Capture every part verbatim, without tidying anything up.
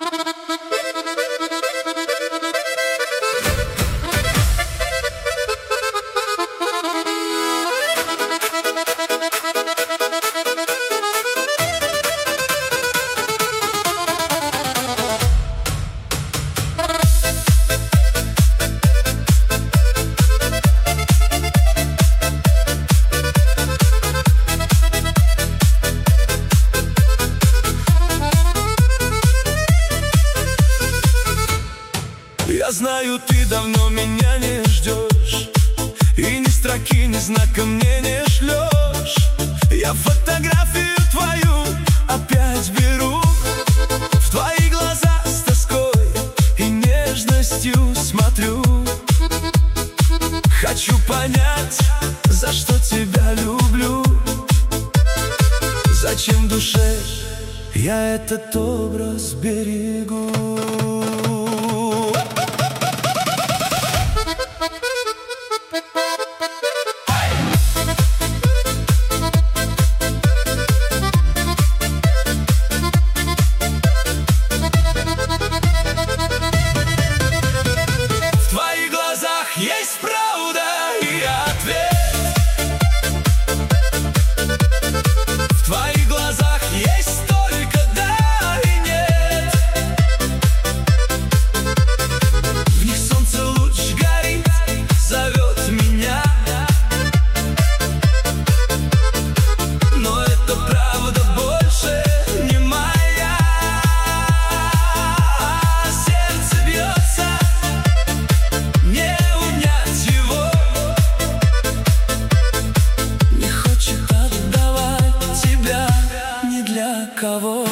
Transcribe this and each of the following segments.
Я знаю, ты давно меня не ждешь, и ни строки, ни знака мне не шлешь. Я фотографию твою опять беру, в твои глаза с тоской и нежностью смотрю. Хочу понять, за что тебя люблю, зачем в душе я этот образ берегу. Есть правда и ответ. В твоих глазах есть только да и нет. В них солнце луч горит, зовет меня. Но это правда больше не моя. Сердце бьется, не кого?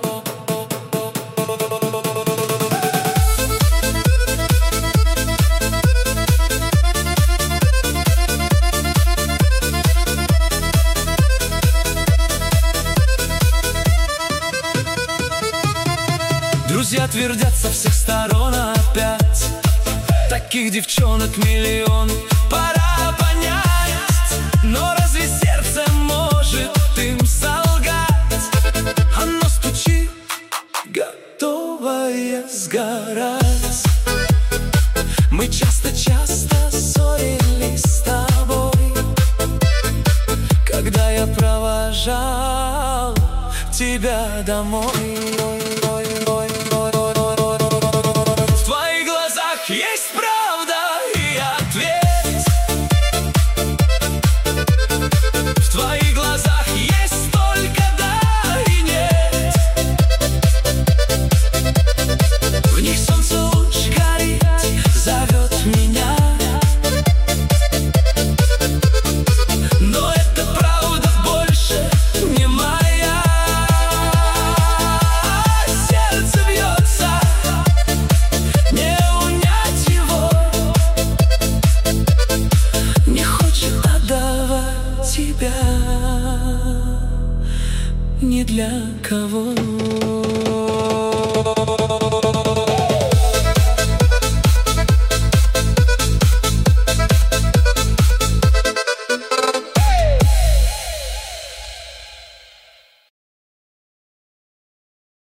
Друзья твердят со всех сторон опять: таких девчонок миллион, пора понять. Но разве сердце может им солгать? Оно стучит, готовое сгорать. Мы часто-часто ссорились с тобой, когда я провожал тебя домой. В твоих глазах есть правда и ответ. В твоих глазах есть только да и нет. В них солнце луч горит, зовет меня. Но это правда больше не моя. Сердце бьется, не унять его. Не хочет отдавать тебя ни для кого.